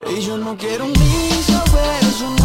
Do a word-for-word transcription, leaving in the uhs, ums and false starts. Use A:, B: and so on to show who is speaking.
A: Y yo no quiero un vicio, pero eso no